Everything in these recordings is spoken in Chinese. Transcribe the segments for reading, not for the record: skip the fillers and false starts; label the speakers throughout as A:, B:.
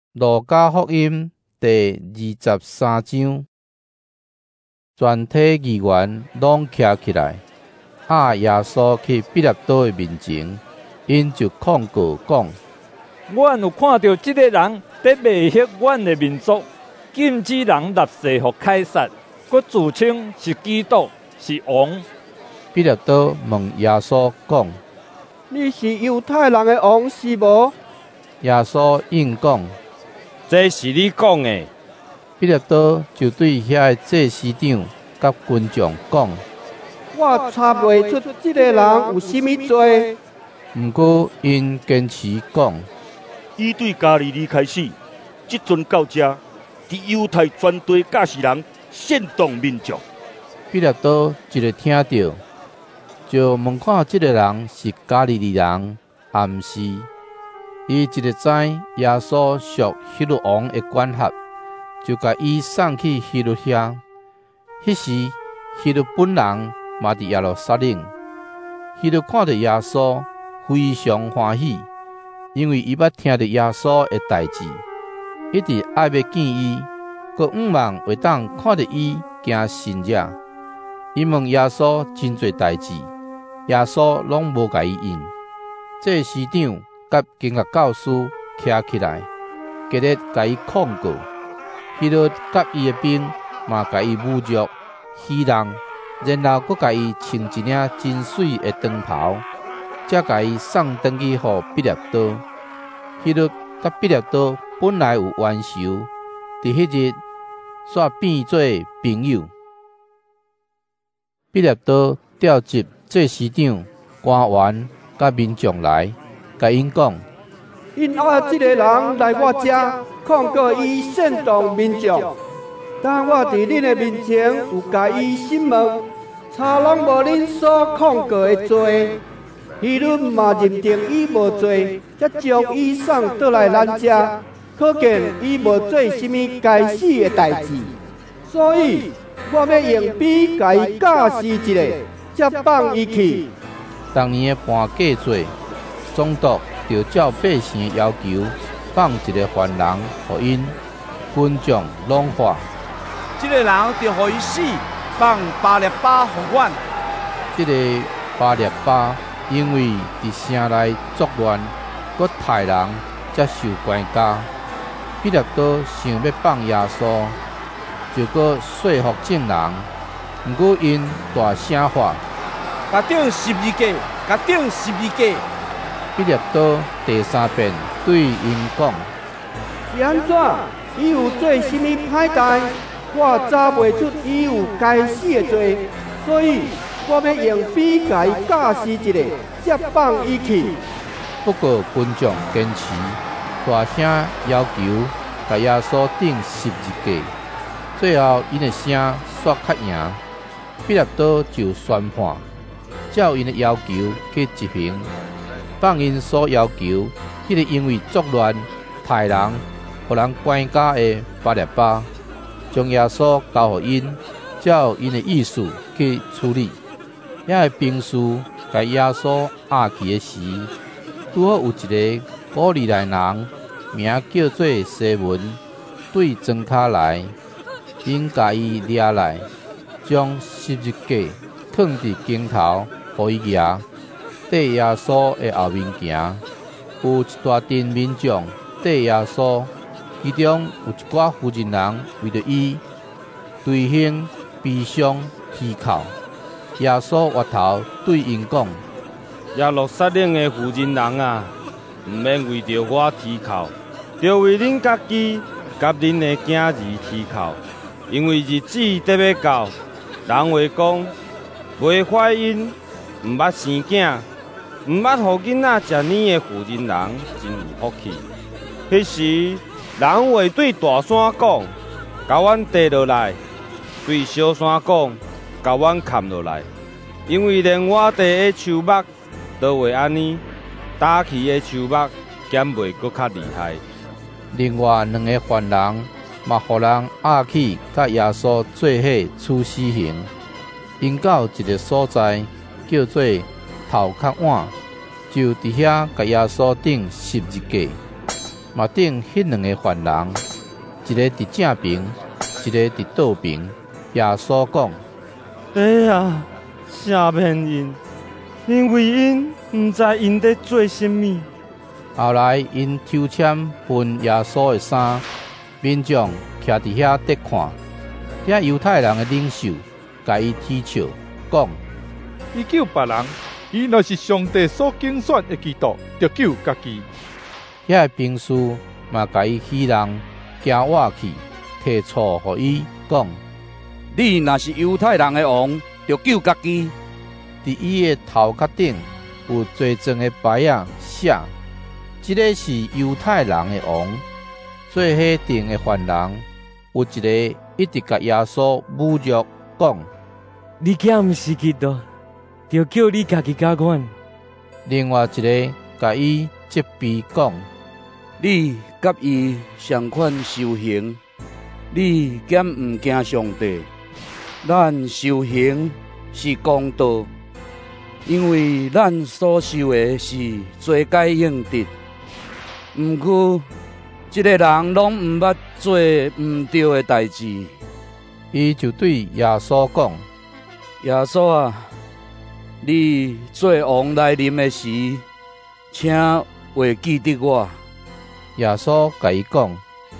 A: 路加福音第23章，全体议员拢徛起来，耶稣去彼拉多的面前，因就控告讲：
B: 阮有看到这个人在卖血阮的民族，禁止人纳税给凯撒，佮自称是基督，是王。
A: 彼拉多问耶稣讲：
C: 你是犹太人的王是无？
A: 耶稣应讲：
B: 这是你讲的。
A: 彼拉多就对遐个祭司长甲群众讲：
C: 我查袂出这个人有甚物罪。
A: 毋过因坚持讲：
D: 伊对加利利开始，即阵到这，伫犹太全地教示人，煽动民众。
A: 彼拉多一个听到，就问看这个人是加利利人，还毋是？伊一个知耶稣属希律王的管辖，就甲伊送去希律遐。迄时希律本人嘛伫耶路撒冷。希律看到耶稣，非常欢喜，因为伊捌听到耶稣的代志，一直爱要见伊，佮毋望会当看到伊行神迹。伊问耶稣真侪代志，耶稣拢无甲伊应。祭司长甲经学教师徛起来，激烈甲伊控告。希律甲伊的兵嘛甲伊侮辱、戏弄，然后佮甲伊穿一领真水的长袍，才甲伊送转去予彼拉多。希律甲彼拉多本来有冤仇，伫迄日煞变做朋友。彼拉多召集祭司长、官员甲民众来，甲因讲：
C: 因这个人来我遮，控告伊煽动民众。但我伫恁的面前有甲伊审问，查拢无恁所控告的罪。希律嘛认定伊无罪，才将伊送倒来咱遮，可见伊无做甚物该死的代志。所以我要用笔甲伊教示一下，才放伊去。
A: 当年的判假罪，总督就照百姓的要求，放一个犯人予因，群众拢话：
E: 这个人就予伊死，放巴列巴予阮。
A: 这个巴列巴因为伫城内作乱，佮杀人，才受关押。彼拉多想要放耶稣，就佮说服证人，毋过因大声话：
E: 甲钉十字架，甲钉十字架。
A: 彼拉多第三遍对因讲：
C: 是安怎？伊有做甚物歹代？我查袂出伊有该死的罪，所以我要用笔甲伊教示一下，才放伊去。
A: 不过群众坚持，大声要求甲耶稣钉十字架。最后因的声煞较赢，彼拉多就宣判，照因的要求去执行，放因所要求迄个因为作乱、杀人、互人关押的巴列巴，将耶稣交予因，照因的意思去处理。遐个兵士甲耶稣押去的时，拄好有一个古利奈人，名叫做西门，对庄骹来，因甲伊抓来，将十字架放伫肩头，予伊举，缀耶稣的后面行。有一大群民众缀耶稣，其中有一寡妇人人为着伊，随行悲伤啼哭。耶稣回头对因讲：
B: 耶路撒冷的妇人人啊，毋免为着我啼哭，着为恁家己甲恁的囝儿啼哭，因为日子得要到，人会讲，袂怀孕、毋捌生囝、毋捌互囡仔食奶的妇人人真有福气。迄时，人会对大山讲，甲阮跌落来；对小山讲，甲阮砍落来。因为连我地的树木都会安尼，打起的树木减袂搁较厉害。
A: 另外两个犯人嘛，互人押去，甲耶稣做伙处死刑。因到一个所在叫做头壳碗，就伫遐甲耶稣钉十字架。 嘛顶迄两个犯人，一个伫正边，一个伫倒边。耶稣讲：“
B: 哎呀，赦免因，因为因毋知因在做甚物。”
A: 后来因抽签分耶稣的衫，民众徛伫遐得看。遐犹太人的领袖甲伊踢笑，讲：“
F: 伊救别人，伊若是上帝所拣选的基督，就救家己。”
A: 遐兵士嘛甲伊欺人，惊活去，提错互伊讲：“
E: 你若是犹太人的王，就救家己。”
A: 伫伊的头壳顶有最正的牌仔写：“这个是犹太人的王。”做迄顶的犯人有一个一直甲耶稣侮辱，讲：“
B: 你竟毋是基督，就叫你家己甲管。”
A: 另外一个甲伊责备讲：“
E: 你甲伊相款受刑，你敢毋惊上帝？咱受刑是公道，因为咱所受的是罪该应得。毋过，这个人拢毋捌做毋对的代志。”
A: 伊就对耶稣讲：“
E: 耶稣啊，你做王来临的时，请会记得我。”
A: 耶稣甲伊讲：“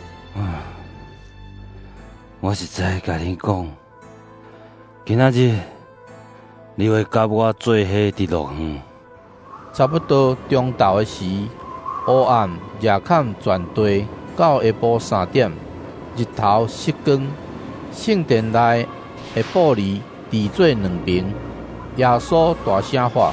G: 我实在甲你讲，今仔日你会甲我做伙伫乐园。”
A: 差不多中昼的时，黑暗夜坎全地，到下晡3点，日头熄光，圣殿内的玻璃裂做两边。耶稣大声喊：“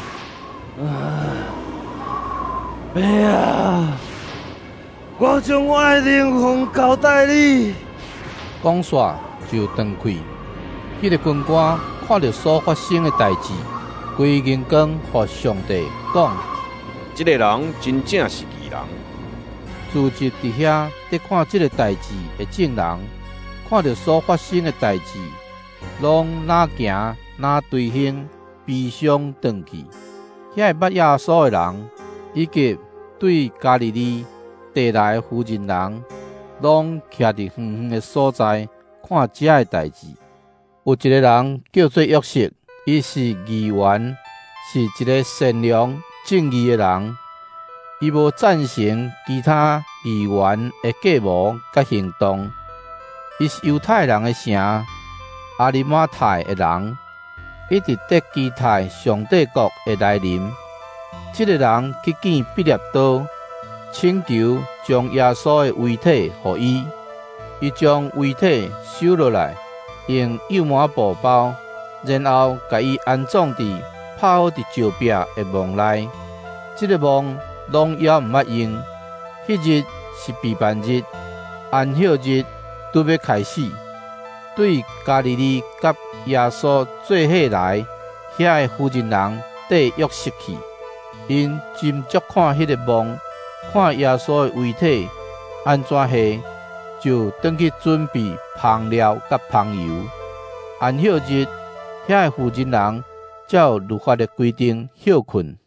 B: 爸啊！我将我的灵魂交代你。”
A: 讲煞就断开。迄个军官看到所发生的代志，规认讲互上帝讲：“
H: 这个人真正是义人。”
A: 组织伫遐在看这个代志的证人，看到所发生的代志，拢哪行哪对兄悲伤断去。遐捌耶稣的人，以及对加利利地内的附近人，拢徛伫远远的所在看遮的代志。有一个人叫做约瑟，伊是议员，是一个善良正义的人。伊无赞成其他议员的计谋甲行动。伊是犹太人的城阿里马太的人，一直在期待上帝国的来临。这个人去见毕列多，请求将耶稣的遗体予伊。伊将遗体收落来，用油麻布包，然后甲伊安葬伫拍好伫石壁的墓内。这个墓拢也毋捌用。迄日是避难日，安息日拄要开始。对加利利甲耶稣做伙来，遐的附近人缀约瑟去，因斟酌看迄个墓，看耶稣的遗体安怎下，就转去准备香料甲香油。安息日，遐的附近人照律法的规定休困。